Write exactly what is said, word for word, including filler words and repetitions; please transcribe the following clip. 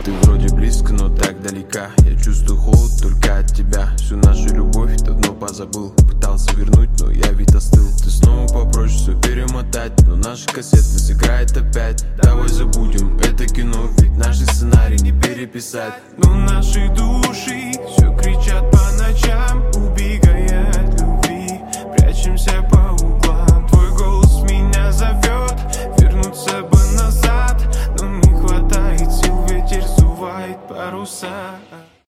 Ты вроде близко, но так далека. Я чувствую холод только от тебя. Всю нашу любовь давно позабыл. Пытался вернуть, но я ведь остыл. Ты снова попросишь все перемотать, но наша кассета сыграет опять. Давай забудем это кино, ведь наши сценарии не переписать. Но наши души все кричат по ночам, убегая от любви. Прячемся